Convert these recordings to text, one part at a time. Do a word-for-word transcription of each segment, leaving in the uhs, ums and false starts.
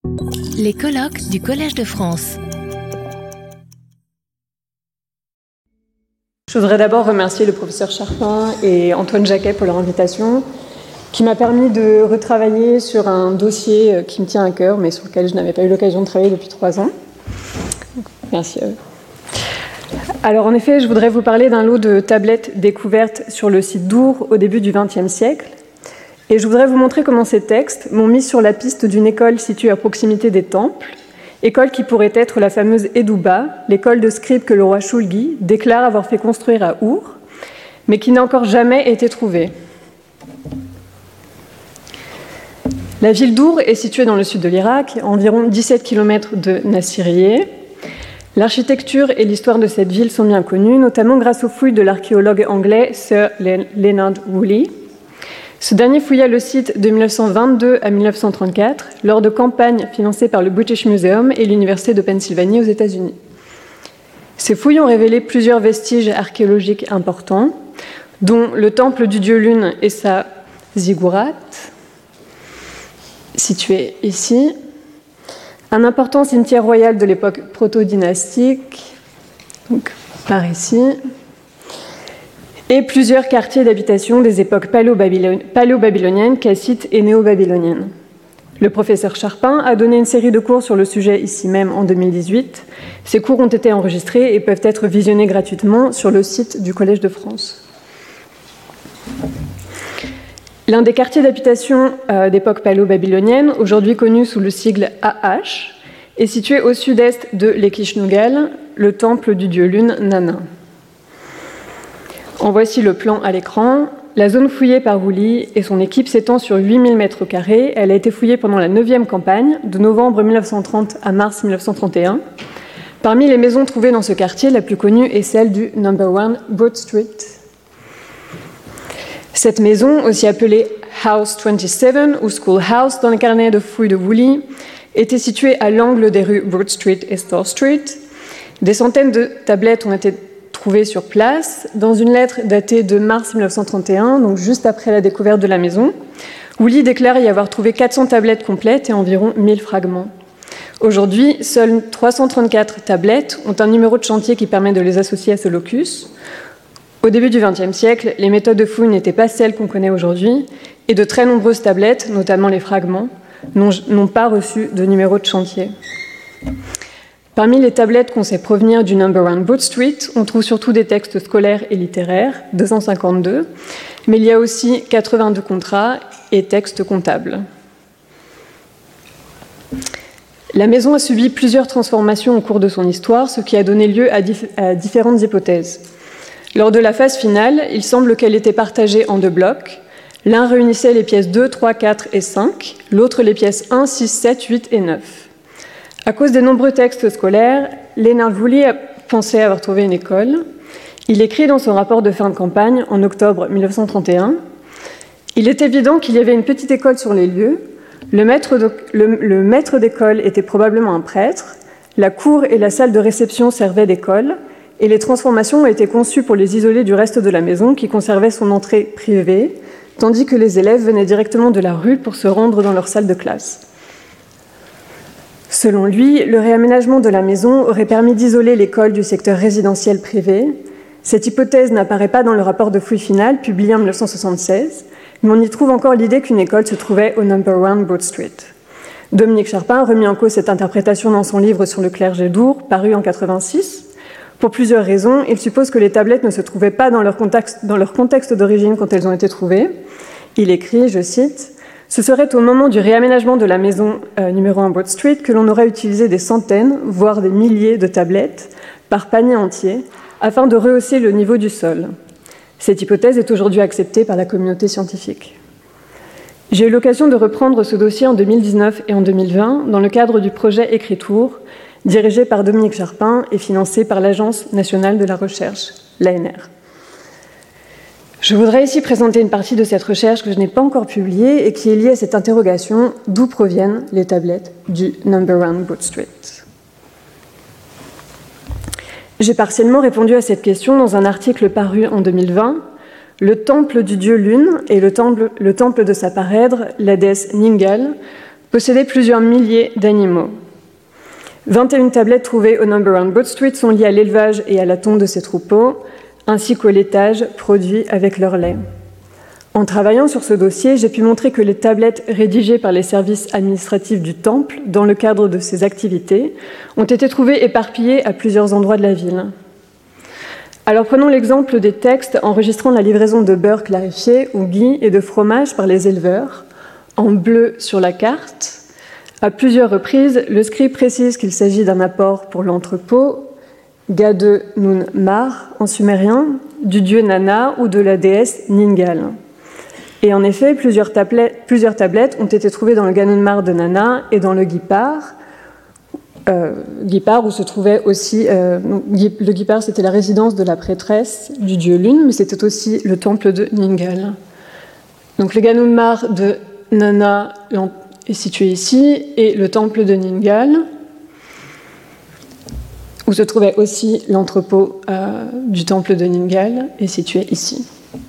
Les colloques du Collège de France. Je voudrais d'abord remercier le professeur Charpin et Antoine Jacquet pour leur invitation, qui m'a permis de retravailler sur un dossier qui me tient à cœur, mais sur lequel je n'avais pas eu l'occasion de travailler depuis trois ans. Merci à eux. Alors en effet, je voudrais vous parler d'un lot de tablettes découvertes sur le site d'Our au début du vingtième siècle. Et je voudrais vous montrer comment ces textes m'ont mis sur la piste d'une école située à proximité des temples, école qui pourrait être la fameuse Edouba, l'école de scribes que le roi Shulgi déclare avoir fait construire à Our, mais qui n'a encore jamais été trouvée. La ville d'Our est située dans le sud de l'Irak, à environ dix-sept kilomètres de Nassirieh. L'architecture et l'histoire de cette ville sont bien connues, notamment grâce aux fouilles de l'archéologue anglais Sir Leonard Woolley. Ce dernier fouilla le site de mille neuf cent vingt-deux à mille neuf cent trente-quatre lors de campagnes financées par le British Museum et l'Université de Pennsylvanie aux États-Unis. Ces fouilles ont révélé plusieurs vestiges archéologiques importants, dont le temple du dieu Lune et sa ziggourate, situé ici, un important cimetière royal de l'époque proto-dynastique, donc par ici, et plusieurs quartiers d'habitation des époques paléo-babyloniennes, cassites et néo-babyloniennes. Le professeur Charpin a donné une série de cours sur le sujet ici même en deux mille dix-huit. Ces cours ont été enregistrés et peuvent être visionnés gratuitement sur le site du Collège de France. L'un des quartiers d'habitation euh, d'époque paléo-babylonienne, aujourd'hui connu sous le sigle A H, est situé au sud-est de l'Ekishnugal, le temple du dieu Lune Nana. En voici le plan à l'écran. La zone fouillée par Woolley et son équipe s'étend sur huit mille mètres carrés. Elle a été fouillée pendant la neuvième campagne, de novembre mille neuf cent trente à mars mille neuf cent trente et un. Parmi les maisons trouvées dans ce quartier, la plus connue est celle du number one Broad Street. Cette maison, aussi appelée House vingt-sept ou School House dans les carnets de fouilles de Woolley, était située à l'angle des rues Broad Street et Store Street. Des centaines de tablettes ont été trouvées sur place. Dans une lettre datée de mars mille neuf cent trente et un, donc juste après la découverte de la maison, Woolley déclare y avoir trouvé quatre cents tablettes complètes et environ mille fragments. Aujourd'hui, seules trois cent trente-quatre tablettes ont un numéro de chantier qui permet de les associer à ce locus. Au début du vingtième siècle, les méthodes de fouille n'étaient pas celles qu'on connaît aujourd'hui, et de très nombreuses tablettes, notamment les fragments, n'ont pas reçu de numéro de chantier. Parmi les tablettes qu'on sait provenir du number one Broad Street, on trouve surtout des textes scolaires et littéraires, deux cent cinquante-deux, mais il y a aussi quatre-vingt-deux contrats et textes comptables. La maison a subi plusieurs transformations au cours de son histoire, ce qui a donné lieu à, dif- à différentes hypothèses. Lors de la phase finale, il semble qu'elle était partagée en deux blocs. L'un réunissait les pièces deux, trois, quatre et cinq, l'autre les pièces un, six, sept, huit et neuf. À cause des nombreux textes scolaires, Leonard Woolley a pensé avoir trouvé une école. Il écrit dans son rapport de fin de campagne, en octobre mille neuf cent trente et un, « Il est évident qu'il y avait une petite école sur les lieux. Le maître, de, le, le maître d'école était probablement un prêtre. La cour et la salle de réception servaient d'école. Et les transformations ont été conçues pour les isoler du reste de la maison qui conservait son entrée privée, tandis que les élèves venaient directement de la rue pour se rendre dans leur salle de classe. » Selon lui, le réaménagement de la maison aurait permis d'isoler l'école du secteur résidentiel privé. Cette hypothèse n'apparaît pas dans le rapport de fouille final, publié en mille neuf cent soixante-seize, mais on y trouve encore l'idée qu'une école se trouvait au number one Broad Street. Dominique Charpin a remis en cause cette interprétation dans son livre sur le clergé d'Our, paru en mille neuf cent quatre-vingt-six. Pour plusieurs raisons, il suppose que les tablettes ne se trouvaient pas dans leur contexte, dans leur contexte d'origine quand elles ont été trouvées. Il écrit, je cite, « Ce serait au moment du réaménagement de la maison euh, numéro un Broad Street que l'on aurait utilisé des centaines, voire des milliers de tablettes par panier entier, afin de rehausser le niveau du sol. Cette hypothèse est aujourd'hui acceptée par la communauté scientifique. » J'ai eu l'occasion de reprendre ce dossier en deux mille dix-neuf et en deux mille vingt dans le cadre du projet Écritour, dirigé par Dominique Charpin et financé par l'Agence nationale de la recherche, l'A N R. Je voudrais ici présenter une partie de cette recherche que je n'ai pas encore publiée et qui est liée à cette interrogation d'où proviennent les tablettes du number one Broad Street. J'ai partiellement répondu à cette question dans un article paru en deux mille vingt, « Le temple du dieu Lune et le temple, le temple de sa parèdre, la déesse Ningal, possédait plusieurs milliers d'animaux. vingt et une tablettes trouvées au Number Round Broad Street sont liées à l'élevage et à la tonte de ces troupeaux, ainsi qu'au laitage produit avec leur lait. En travaillant sur ce dossier, j'ai pu montrer que les tablettes rédigées par les services administratifs du temple dans le cadre de ces activités ont été trouvées éparpillées à plusieurs endroits de la ville. Alors prenons l'exemple des textes enregistrant la livraison de beurre clarifié ou ghee et de fromage par les éleveurs, en bleu sur la carte. À plusieurs reprises, le scribe précise qu'il s'agit d'un apport pour l'entrepôt, Gade Nun Mar en sumérien, du dieu Nana ou de la déesse Ningal. Et en effet, plusieurs tablettes, plusieurs tablettes ont été trouvées dans le Ganunmar de Nana et dans le Gipar, euh, Gipar où se trouvait aussi... Euh, le Gipar, c'était la résidence de la prêtresse du dieu Lune, mais c'était aussi le temple de Ningal. Donc le Ganunmar de Nana est situé ici, et le temple de Ningal, où se trouvait aussi l'entrepôt euh, du temple de Ningal, est situé ici.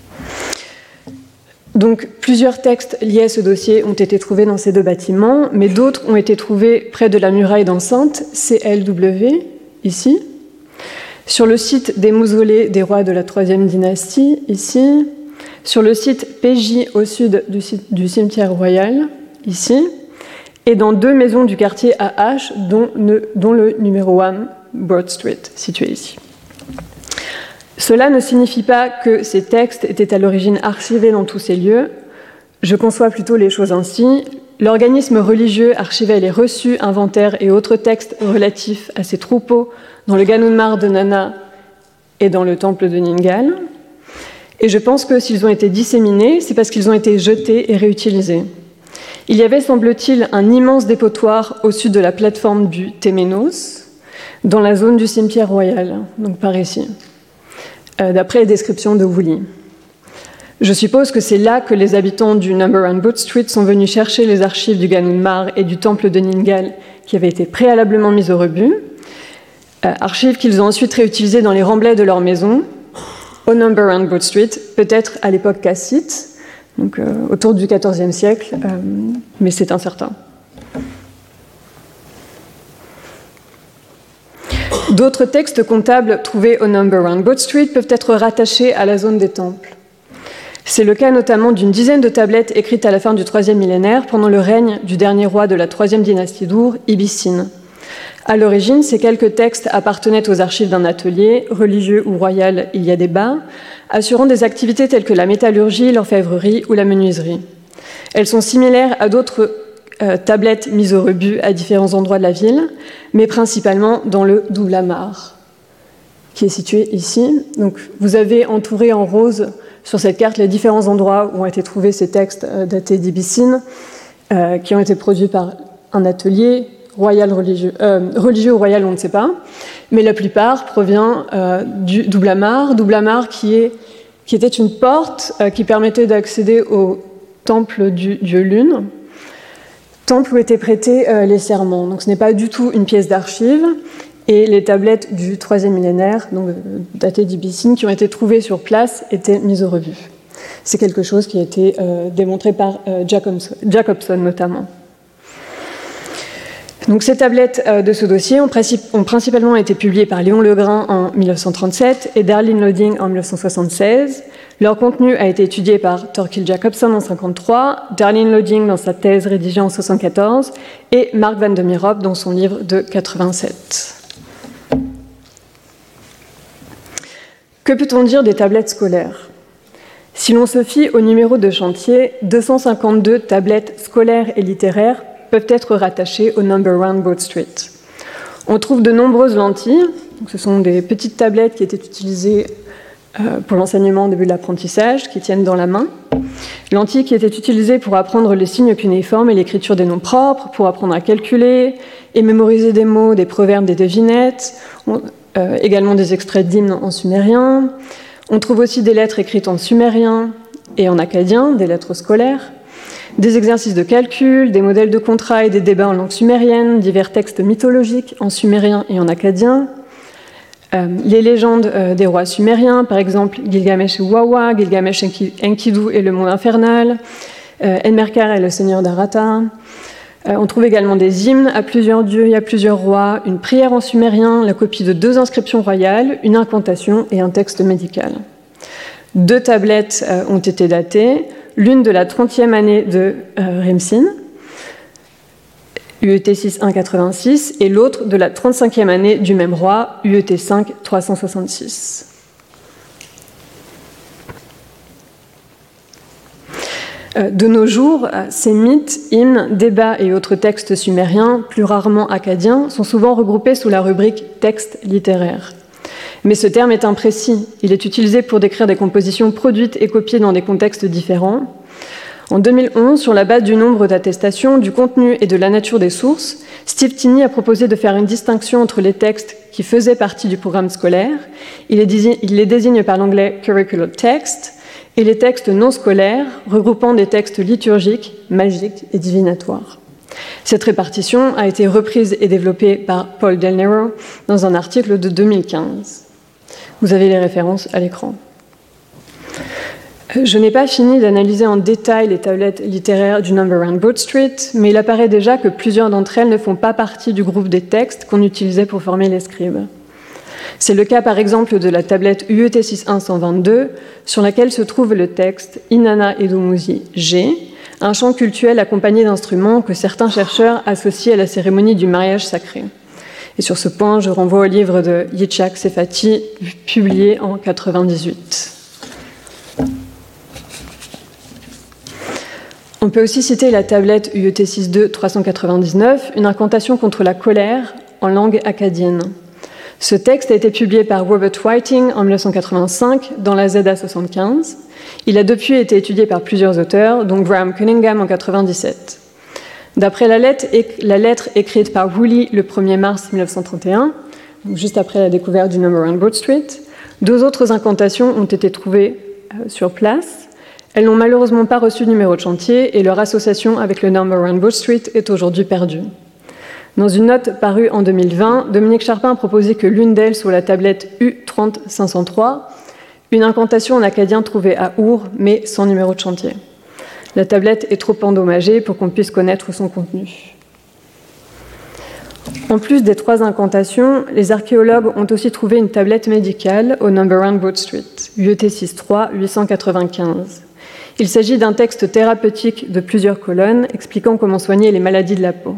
Donc, plusieurs textes liés à ce dossier ont été trouvés dans ces deux bâtiments, mais d'autres ont été trouvés près de la muraille d'enceinte, C L W, ici, sur le site des mausolées des rois de la troisième dynastie, ici, sur le site P J au sud du, site, du cimetière royal, ici, et dans deux maisons du quartier A H, dont, dont le numéro un Broad Street, situé ici. Cela ne signifie pas que ces textes étaient à l'origine archivés dans tous ces lieux. Je conçois plutôt les choses ainsi. L'organisme religieux archivait les reçus, inventaires et autres textes relatifs à ces troupeaux dans le Ganunmar de Nana et dans le temple de Ningal. Et je pense que s'ils ont été disséminés, c'est parce qu'ils ont été jetés et réutilisés. Il y avait, semble-t-il, un immense dépotoir au sud de la plateforme du Téménos, dans la zone du cimetière royal, donc par ici, euh, d'après les descriptions de Woolley. Je suppose que c'est là que les habitants du Number One Broad Street sont venus chercher les archives du Ganunmar et du temple de Ningal qui avaient été préalablement mises au rebut, euh, archives qu'ils ont ensuite réutilisées dans les remblais de leur maison, au Number One Broad Street, peut-être à l'époque cassite, donc euh, autour du quatorzième siècle, euh, mais c'est incertain. D'autres textes comptables trouvés au Number One Broad Street peuvent être rattachés à la zone des temples. C'est le cas notamment d'une dizaine de tablettes écrites à la fin du troisième millénaire pendant le règne du dernier roi de la troisième dynastie d'Ur, Ibissine. À l'origine, ces quelques textes appartenaient aux archives d'un atelier, religieux ou royal, il y a débat, assurant des activités telles que la métallurgie, l'orfèvrerie ou la menuiserie. Elles sont similaires à d'autres euh, tablettes mises au rebut à différents endroits de la ville, mais principalement dans le Doublamar, qui est situé ici. Donc, vous avez entouré en rose sur cette carte les différents endroits où ont été trouvés ces textes euh, datés d'Ibissine, euh, qui ont été produits par un atelier, royal religieux, euh, religieux ou royal, on ne sait pas, mais la plupart provient euh, du Doublamar, Doublamar qui, est, qui était une porte euh, qui permettait d'accéder au temple du dieu Lune, temple où étaient prêtés euh, les serments. Donc ce n'est pas du tout une pièce d'archive, et les tablettes du troisième millénaire, donc euh, datées d'Ibissine, qui ont été trouvées sur place, étaient mises au rebut. C'est quelque chose qui a été euh, démontré par euh, Jacobson, Jacobson notamment. Donc, ces tablettes de ce dossier ont, ont principalement été publiées par Léon Legrain en mille neuf cent trente-sept et Darlene Loading en mille neuf cent soixante-seize. Leur contenu a été étudié par Thorkild Jacobson en mille neuf cent cinquante-trois, Darlene Loading dans sa thèse rédigée en mille neuf cent soixante-quatorze et Mark van de Meerop dans son livre de mille neuf cent quatre-vingt-sept. Que peut-on dire des tablettes scolaires ? Si l'on se fie au numéro de chantier, deux cent cinquante-deux tablettes scolaires et littéraires peuvent être rattachés au Number One Broad Street. On trouve de nombreuses lentilles. Donc, ce sont des petites tablettes qui étaient utilisées euh, pour l'enseignement au début de l'apprentissage, qui tiennent dans la main. Lentilles qui étaient utilisées pour apprendre les signes cunéiformes et l'écriture des noms propres, pour apprendre à calculer et mémoriser des mots, des proverbes, des devinettes, on, euh, également des extraits d'hymnes en sumérien. On trouve aussi des lettres écrites en sumérien et en akkadien, des lettres scolaires, des exercices de calcul, des modèles de contrat et des débats en langue sumérienne, divers textes mythologiques en sumérien et en akkadien, euh, les légendes euh, des rois sumériens, par exemple Gilgamesh et Wawa, Gilgamesh Enkidu et le monde infernal, euh, Enmerkar et le seigneur d'Arata, Euh, on trouve également des hymnes à plusieurs dieux et à plusieurs rois, une prière en sumérien, la copie de deux inscriptions royales, une incantation et un texte médical. Deux tablettes euh, ont été datées, l'une de la trentième année de euh, Rimsin, U E T six un quatre-vingt-six, et l'autre de la trente-cinquième année du même roi, U E T cinq trois cent soixante-six. De nos jours, ces mythes, hymnes, débats et autres textes sumériens, plus rarement akkadiens, sont souvent regroupés sous la rubrique « texte littéraire ». Mais ce terme est imprécis. Il est utilisé pour décrire des compositions produites et copiées dans des contextes différents. En deux mille onze, sur la base du nombre d'attestations, du contenu et de la nature des sources, Steve Tinney a proposé de faire une distinction entre les textes qui faisaient partie du programme scolaire, il les désigne, il les désigne par l'anglais « curricular text », et les textes non scolaires, regroupant des textes liturgiques, magiques et divinatoires. Cette répartition a été reprise et développée par Paul Del Nero dans un article de deux mille quinze. Vous avez les références à l'écran. Je n'ai pas fini d'analyser en détail les tablettes littéraires du Number Round Broad Street, mais il apparaît déjà que plusieurs d'entre elles ne font pas partie du groupe des textes qu'on utilisait pour former les scribes. C'est le cas par exemple de la tablette U E T six un cent vingt-deux, sur laquelle se trouve le texte Inanna Edumuzi G, un chant cultuel accompagné d'instruments que certains chercheurs associent à la cérémonie du mariage sacré. Et sur ce point, je renvoie au livre de Yitzhak Sefati, publié en mille neuf cent quatre-vingt-dix-huit. On peut aussi citer la tablette U E T six deux trois cent quatre-vingt-dix-neuf, une incantation contre la colère en langue akkadienne. Ce texte a été publié par Robert Whiting en mille neuf cent quatre-vingt-cinq dans la Z A soixante-quinze. Il a depuis été étudié par plusieurs auteurs, dont Graham Cunningham en mille neuf cent quatre-vingt-dix-sept. D'après la lettre, la lettre écrite par Woolley le premier mars mille neuf cent trente et un, donc juste après la découverte du Number Round Broad Street, deux autres incantations ont été trouvées euh, sur place. Elles n'ont malheureusement pas reçu de numéro de chantier et leur association avec le Number Round Broad Street est aujourd'hui perdue. Dans une note parue en deux mille vingt, Dominique Charpin a proposé que l'une d'elles soit la tablette U trente cinq cent trois, une incantation en akkadien trouvée à Our, mais sans numéro de chantier. La tablette est trop endommagée pour qu'on puisse connaître son contenu. En plus des trois incantations, les archéologues ont aussi trouvé une tablette médicale au Number Round Broad Street, U E T six trois huit cent quatre-vingt-quinze. Il s'agit d'un texte thérapeutique de plusieurs colonnes expliquant comment soigner les maladies de la peau.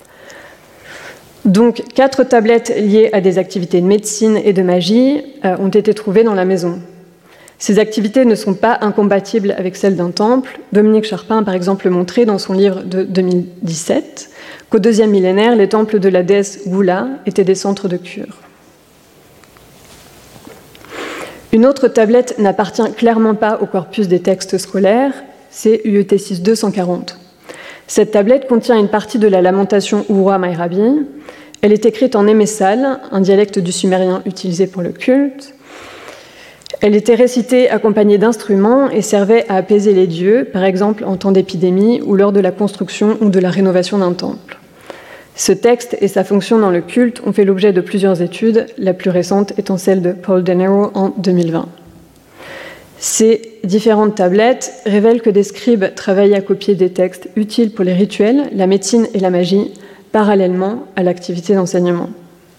Donc, quatre tablettes liées à des activités de médecine et de magie euh, ont été trouvées dans la maison. Ces activités ne sont pas incompatibles avec celles d'un temple. Dominique Charpin a par exemple montré dans son livre de deux mille dix-sept qu'au deuxième millénaire, les temples de la déesse Gula étaient des centres de cure. Une autre tablette n'appartient clairement pas au corpus des textes scolaires, c'est U E T six deux cent quarante. Cette tablette contient une partie de la lamentation Urua Mairabi. Elle est écrite en émessal, un dialecte du sumérien utilisé pour le culte. Elle était récitée accompagnée d'instruments et servait à apaiser les dieux, par exemple en temps d'épidémie ou lors de la construction ou de la rénovation d'un temple. Ce texte et sa fonction dans le culte ont fait l'objet de plusieurs études, la plus récente étant celle de Paul Del Nero en deux mille vingt. Ces différentes tablettes révèlent que des scribes travaillaient à copier des textes utiles pour les rituels, la médecine et la magie, parallèlement à l'activité d'enseignement.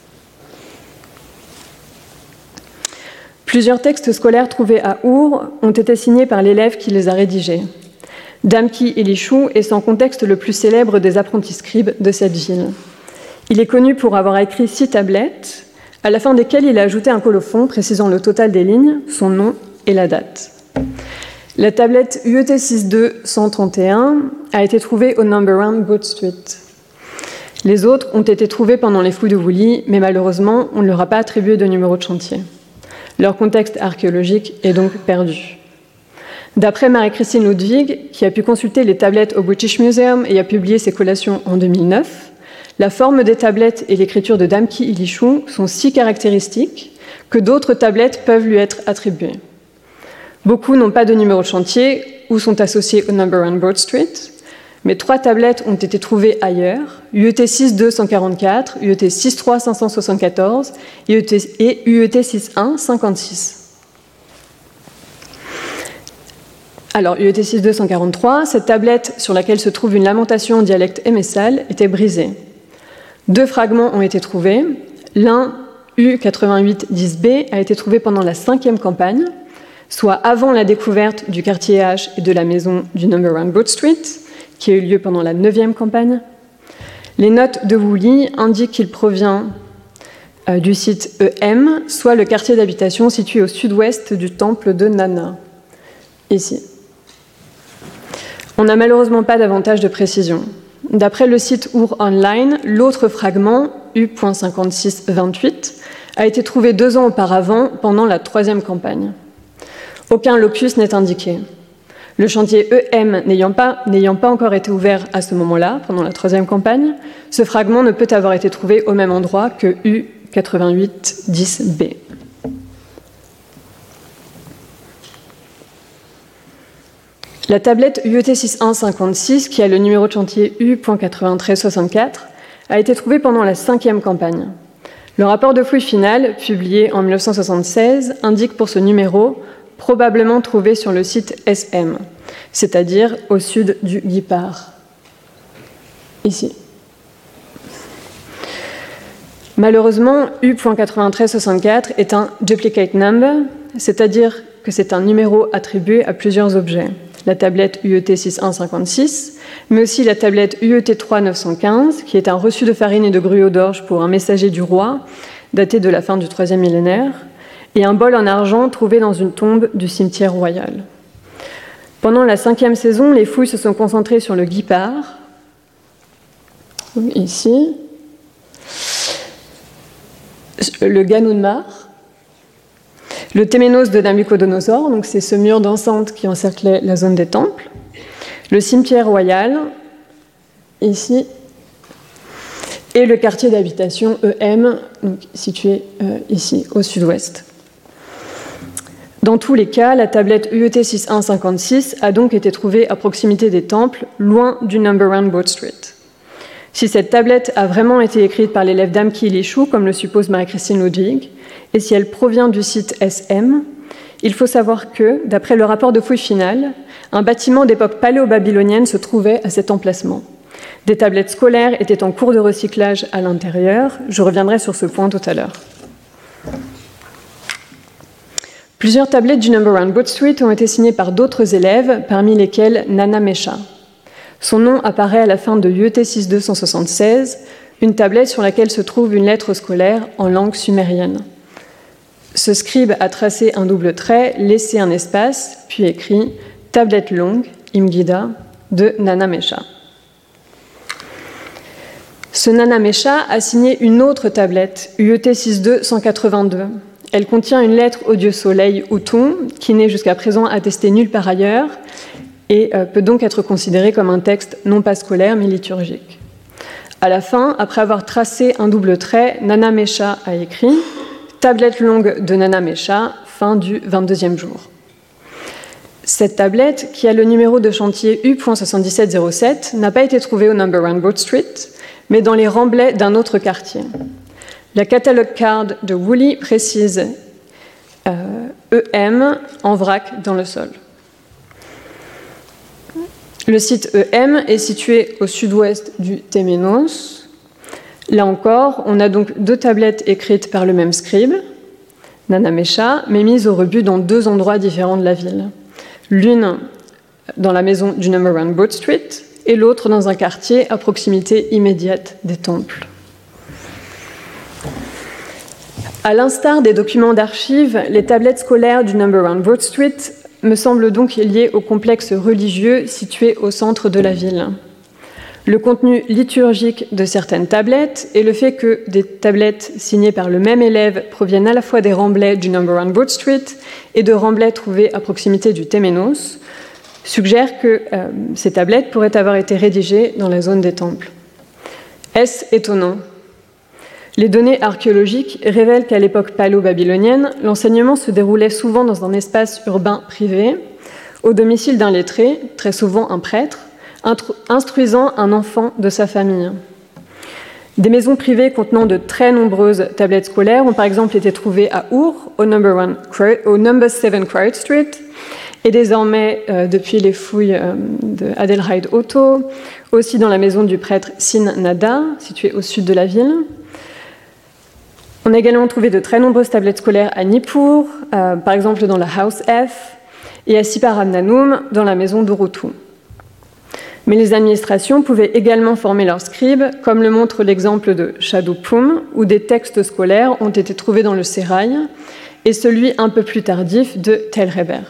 Plusieurs textes scolaires trouvés à Our ont été signés par l'élève qui les a rédigés. Damki Elishu est sans contexte le plus célèbre des apprentis scribes de cette ville. Il est connu pour avoir écrit six tablettes, à la fin desquelles il a ajouté un colophon précisant le total des lignes, son nom et la date. La tablette U E T six deux cent trente et un a été trouvée au Number Round Broad Street. Les autres ont été trouvés pendant les fouilles de Woolley, mais malheureusement, on ne leur a pas attribué de numéro de chantier. Leur contexte archéologique est donc perdu. D'après Marie-Christine Ludwig, qui a pu consulter les tablettes au British Museum et a publié ses collations en deux mille neuf, la forme des tablettes et l'écriture de Damki Elishu sont si caractéristiques que d'autres tablettes peuvent lui être attribuées. Beaucoup n'ont pas de numéro de chantier ou sont associés au Number Round Broad Street, mais trois tablettes ont été trouvées ailleurs, U E T six deux cent quarante-quatre, U E T six trois cinq cent soixante-quatorze et U E T six un cinquante-six. Alors, U E T six point deux cent quarante-trois, cette tablette sur laquelle se trouve une lamentation en dialecte émessal était brisée. Deux fragments ont été trouvés. L'un, U quatre-vingt-huit dix B, a été trouvé pendant la cinquième campagne, soit avant la découverte du quartier H et de la maison du Number One Broad Street, qui a eu lieu pendant la neuvième campagne. Les notes de Woolley indiquent qu'il provient euh, du site E M, soit le quartier d'habitation situé au sud-ouest du temple de Nana, ici. On n'a malheureusement pas davantage de précision. D'après le site Our Online, l'autre fragment, U cinquante-six vingt-huit, a été trouvé deux ans auparavant pendant la troisième campagne. Aucun locus n'est indiqué. Le chantier E M n'ayant pas, n'ayant pas encore été ouvert à ce moment-là, pendant la troisième campagne, ce fragment ne peut avoir été trouvé au même endroit que U quatre-vingt-huit dix B. La tablette U E T six un cinquante-six, qui a le numéro de chantier U quatre-vingt-treize soixante-quatre, a été trouvée pendant la cinquième campagne. Le rapport de fouille final, publié en mille neuf cent soixante-seize, indique pour ce numéro probablement trouvé sur le site S M, c'est-à-dire au sud du Guipard, ici. Malheureusement, U quatre-vingt-treize soixante-quatre est un duplicate number, c'est-à-dire que c'est un numéro attribué à plusieurs objets. La tablette U E T six un cinquante-six, mais aussi la tablette U E T trois neuf cent quinze, qui est un reçu de farine et de gruau d'orge pour un messager du roi, daté de la fin du troisième millénaire, et un bol en argent trouvé dans une tombe du cimetière royal. Pendant la cinquième saison, les fouilles se sont concentrées sur le Guipard, ici, le Ganounmar, le Téménos de Nabucodonosor, donc c'est ce mur d'enceinte qui encerclait la zone des temples, le cimetière royal, ici, et le quartier d'habitation E M, donc situé euh, ici, au sud-ouest. Dans tous les cas, la tablette U E T six un cinquante-six a donc été trouvée à proximité des temples, loin du Number One Broad Street. Si cette tablette a vraiment été écrite par l'élève d'Amki Elishu, comme le suppose Marie-Christine Ludwig, et si elle provient du site S M, il faut savoir que, d'après le rapport de fouille final, un bâtiment d'époque paléo-babylonienne se trouvait à cet emplacement. Des tablettes scolaires étaient en cours de recyclage à l'intérieur. Je reviendrai sur ce point tout à l'heure. Plusieurs tablettes du Number One Broad Street ont été signées par d'autres élèves, parmi lesquels Nana Mesha. Son nom apparaît à la fin de U E T six deux cent soixante-seize, une tablette sur laquelle se trouve une lettre scolaire en langue sumérienne. Ce scribe a tracé un double trait, laissé un espace, puis écrit « Tablette longue, Imgida » de Nana Mesha. Ce Nana Mesha a signé une autre tablette, U E T six deux cent quatre-vingt-deux. Elle contient une lettre au dieu soleil Outon, qui n'est jusqu'à présent attestée nulle part ailleurs, et euh, peut donc être considérée comme un texte non pas scolaire, mais liturgique. À la fin, après avoir tracé un double trait, Nana Mesha a écrit « Tablette longue de Nana Mesha, fin du vingt-deuxième jour ». Cette tablette, qui a le numéro de chantier U soixante-dix-sept zéro sept, n'a pas été trouvée au Number One Broad Street, mais dans les remblais d'un autre quartier. La catalogue card de Woolley précise euh, E M en vrac dans le sol. Le site E M est situé au sud-ouest du Téménos. Là encore, on a donc deux tablettes écrites par le même scribe, Nana Mesha, mais mises au rebut dans deux endroits différents de la ville. L'une dans la maison du Number One Broad Street et l'autre dans un quartier à proximité immédiate des temples. À l'instar des documents d'archives, les tablettes scolaires du Number One Broad Street me semblent donc liées au complexe religieux situé au centre de la ville. Le contenu liturgique de certaines tablettes et le fait que des tablettes signées par le même élève proviennent à la fois des remblais du Number One Broad Street et de remblais trouvés à proximité du Téménos suggèrent que euh, ces tablettes pourraient avoir été rédigées dans la zone des temples. Est-ce étonnant ? Les données archéologiques révèlent qu'à l'époque paléo-babylonienne, l'enseignement se déroulait souvent dans un espace urbain privé, au domicile d'un lettré, très souvent un prêtre, instruisant un enfant de sa famille. Des maisons privées contenant de très nombreuses tablettes scolaires ont par exemple été trouvées à Our, au number, one, au number seven Crowd Street, et désormais, euh, depuis les fouilles euh, d'Adelheid Otto, aussi dans la maison du prêtre Sin Nada, située au sud de la ville. On a également trouvé de très nombreuses tablettes scolaires à Nippur, euh, par exemple dans la House F, et à Siparamnanum, dans la maison d'Urutu. Mais les administrations pouvaient également former leurs scribes, comme le montre l'exemple de Shadupum, où des textes scolaires ont été trouvés dans le sérail, et celui un peu plus tardif de Tel Reber.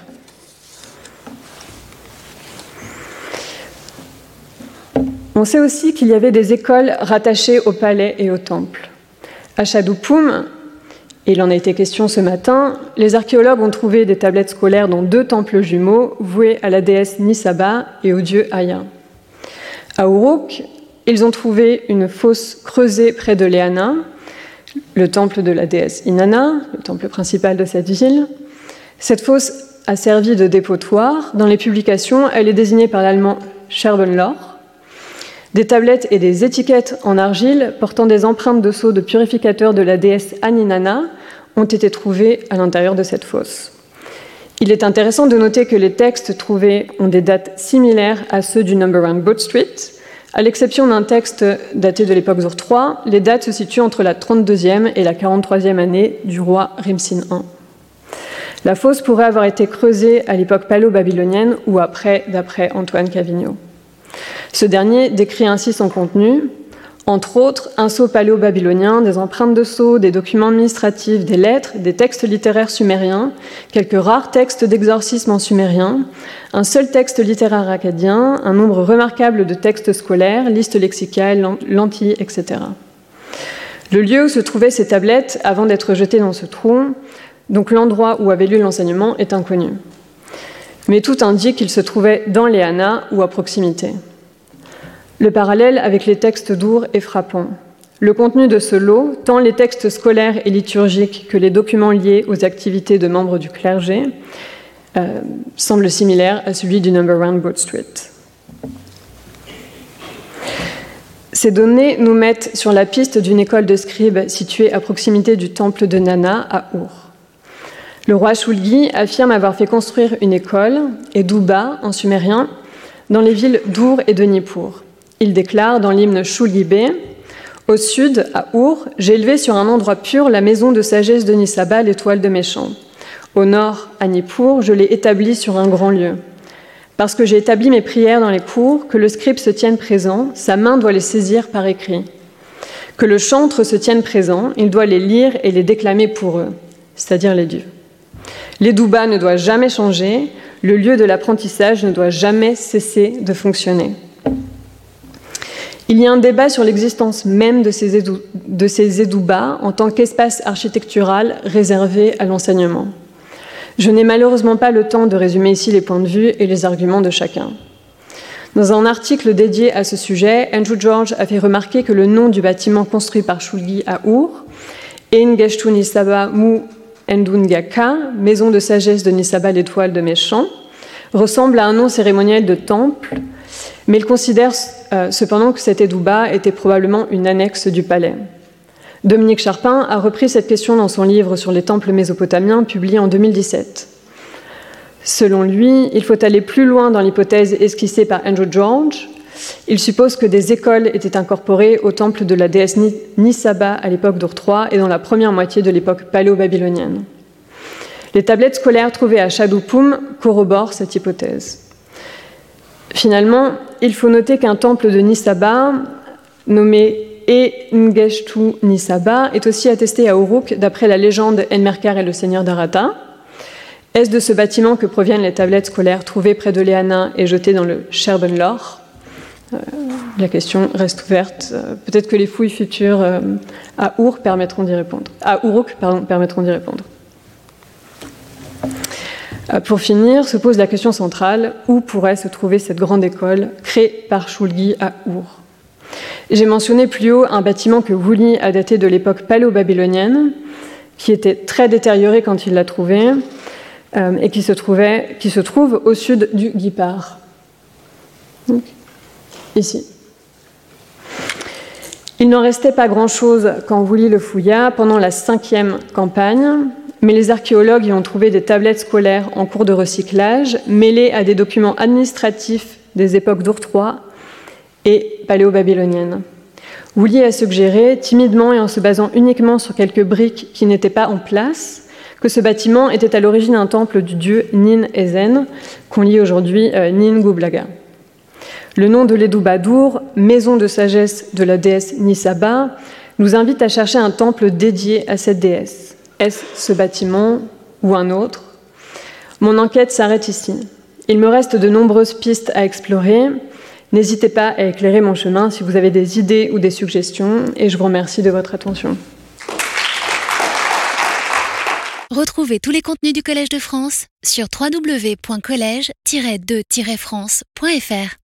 On sait aussi qu'il y avait des écoles rattachées au palais et au temple. À Shadupum, et il en a été question ce matin, les archéologues ont trouvé des tablettes scolaires dans deux temples jumeaux voués à la déesse Nisaba et au dieu Aya. À Uruk, ils ont trouvé une fosse creusée près de Leana, le temple de la déesse Inanna, le temple principal de cette ville. Cette fosse a servi de dépotoir. Dans les publications, elle est désignée par l'allemand Scherbenloch. Des tablettes et des étiquettes en argile portant des empreintes de sceaux de purificateurs de la déesse Aninana ont été trouvées à l'intérieur de cette fosse. Il est intéressant de noter que les textes trouvés ont des dates similaires à ceux du Number One Boat Street. À l'exception d'un texte daté de l'époque Zur trois, les dates se situent entre la trente-deuxième et la quarante-troisième année du roi Rimsin I. La fosse pourrait avoir été creusée à l'époque paléo-babylonienne ou après, d'après Antoine Cavigno. Ce dernier décrit ainsi son contenu, entre autres un sceau paléo-babylonien, des empreintes de sceaux, des documents administratifs, des lettres, des textes littéraires sumériens, quelques rares textes d'exorcisme en sumérien, un seul texte littéraire akkadien, un nombre remarquable de textes scolaires, listes lexicales, lentilles, et cetera. Le lieu où se trouvaient ces tablettes avant d'être jetées dans ce trou, donc l'endroit où avait lieu l'enseignement, est inconnu. Mais tout indique qu'il se trouvait dans Leana ou à proximité. Le parallèle avec les textes d'Ur est frappant. Le contenu de ce lot, tant les textes scolaires et liturgiques que les documents liés aux activités de membres du clergé, euh, semble similaire à celui du Number One Broad Street. Ces données nous mettent sur la piste d'une école de scribes située à proximité du temple de Nana à Ur. Le roi Shulgi affirme avoir fait construire une école, et Duba en sumérien, dans les villes d'Ur et de Nippur. Il déclare dans l'hymne Shulgi-bé, « Au sud, à Ur, j'ai élevé sur un endroit pur la maison de sagesse de Nisaba, l'étoile de mes champs. Au nord, à Nippur, je l'ai établie sur un grand lieu. Parce que j'ai établi mes prières dans les cours, que le scribe se tienne présent, sa main doit les saisir par écrit. Que le chantre se tienne présent, il doit les lire et les déclamer pour eux, c'est-à-dire les dieux. Les Duba ne doit jamais changer, le lieu de l'apprentissage ne doit jamais cesser de fonctionner. » Il y a un débat sur l'existence même de ces, édou- de ces édoubas en tant qu'espace architectural réservé à l'enseignement. Je n'ai malheureusement pas le temps de résumer ici les points de vue et les arguments de chacun. Dans un article dédié à ce sujet, Andrew George a fait remarquer que le nom du bâtiment construit par Shulgi à Ur, Ein Geshtu Nisaba Mu Endungaka, maison de sagesse de Nisaba, l'étoile de mes champs, ressemble à un nom cérémoniel de temple, mais il considère euh, cependant que cet édouba était probablement une annexe du palais. Dominique Charpin a repris cette question dans son livre sur les temples mésopotamiens, publié en deux mille dix-sept. Selon lui, il faut aller plus loin dans l'hypothèse esquissée par Andrew George. Il suppose que des écoles étaient incorporées au temple de la déesse Nisaba à l'époque d'Ur trois et dans la première moitié de l'époque paléo-babylonienne. Les tablettes scolaires trouvées à Shadupum corroborent cette hypothèse. Finalement, il faut noter qu'un temple de Nisaba, nommé E-Ngeshtu Nisaba, est aussi attesté à Uruk d'après la légende Enmerkar et le seigneur d'Arata. Est-ce de ce bâtiment que proviennent les tablettes scolaires trouvées près de Leana et jetées dans le Scherbenloch ? euh, La question reste ouverte. Euh, peut-être que les fouilles futures euh, à Ur permettront d'y répondre. À Uruk, pardon, permettront d'y répondre. Pour finir, se pose la question centrale, où pourrait se trouver cette grande école créée par Shulgi à Ur ? J'ai mentionné plus haut un bâtiment que Woolley a daté de l'époque paléo-babylonienne, qui était très détérioré quand il l'a trouvé, euh, et qui se, trouvait, qui se trouve au sud du Guipar. Donc, ici. Il n'en restait pas grand-chose quand Woolley le fouilla pendant la cinquième campagne, mais les archéologues y ont trouvé des tablettes scolaires en cours de recyclage, mêlées à des documents administratifs des époques d'Ourtrois et paléo-babyloniennes. Woolley a suggéré, timidement et en se basant uniquement sur quelques briques qui n'étaient pas en place, que ce bâtiment était à l'origine un temple du dieu Nin-Ezen, qu'on lit aujourd'hui euh, Nin-Gublaga. Le nom de l'Edoubadour, maison de sagesse de la déesse Nisaba, nous invite à chercher un temple dédié à cette déesse. Est-ce ce bâtiment ou un autre? Mon enquête s'arrête ici. Il me reste de nombreuses pistes à explorer. N'hésitez pas à éclairer mon chemin si vous avez des idées ou des suggestions, et je vous remercie de votre attention. Retrouvez tous les contenus du Collège de France sur w w w point collège tiret de tiret france point f r.